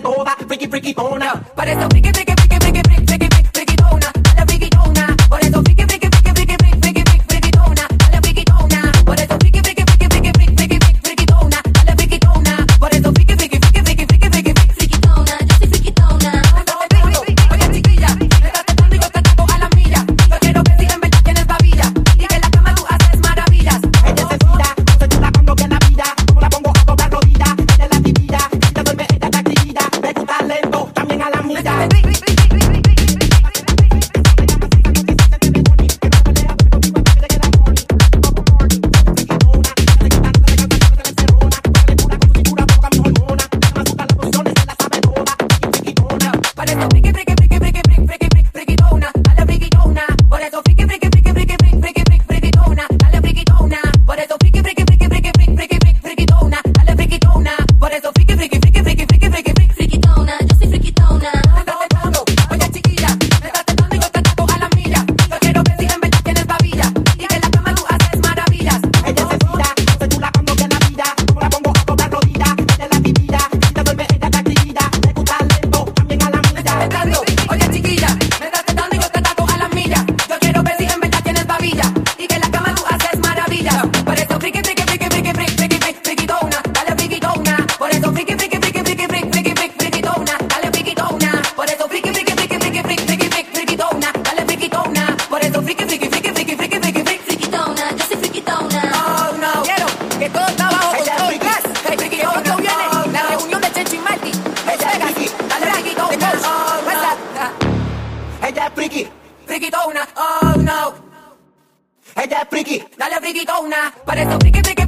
toda, friki, frikitona. Por eso friki, friki, friki, friki, friki, friki, frikitona, dale frikitona. Por eso friki, friki, friki, friki, friki, friki, frikitona, dale frikitona. Por eso friki, friki, friki, friki, friki, friki, frikitona, dale frikitona. Por eso friki, friki, friki, friki, friki, friki, frikitona, yo soy frikitona. Oye chiquilla, me estás tratando y yo te ataco a la milla. Yo quiero ver si en verdad tienes babilla y que en la cama tú haces maravillas. Ella se tira, no se chula cuando que la vida, como la pongo a doblar rodillas. Ella es la divina, si te duerme ella te activa. Me gusta lento, también a la milla. Por eso friki, friki, friki, friki, friki, friki, frikitona, dale frikitona. Por eso friki, friki, friki, friki, friki, friki, frikitona, dale frikitona. Por eso friki, friki, friki, friki, friki, friki, frikitona, dale frikitona. Por eso friki, friki, friki, friki, friki, friki, frikitona, yo soy frikitona. Oye chiquilla, me estás tentando y yo te ataco a la milla. Yo quiero ver si en verdad tienes babilla y que en la cama tú haces maravillas. Ella se tira, no se chula cuando que la vida, como la pongo a doblar rodillas. Ella es la divina, si te duerme ella te activa. Me gusta lento, también a la milla. Oye chiquilla, me estás tentando y yo te ataco a la milla. Yo quiero ver si en verdad tienes babilla y que en la cama tú haces maravillas. Por eso friki, friki, friki, friki, friki, friki, frikitona, dale frikitona. Por eso friki, friki, friki, friki, friki, friki, frikitona, dale frikitona. Por eso friki, friki, friki, friki, friki, friki, frikitona, dale frikitona. Por eso friki, friki, friki, friki, friki, friki, frikitona, yo soy frikitona. Oh no, quiero que todo está bajo control. Hey, friki, pronto viene la reunión de Chencho y Marty. Dale frikitona. Ella es friki, Frikitona, oh no. ella es friki. Dale frikitona. Por eso friki, friki,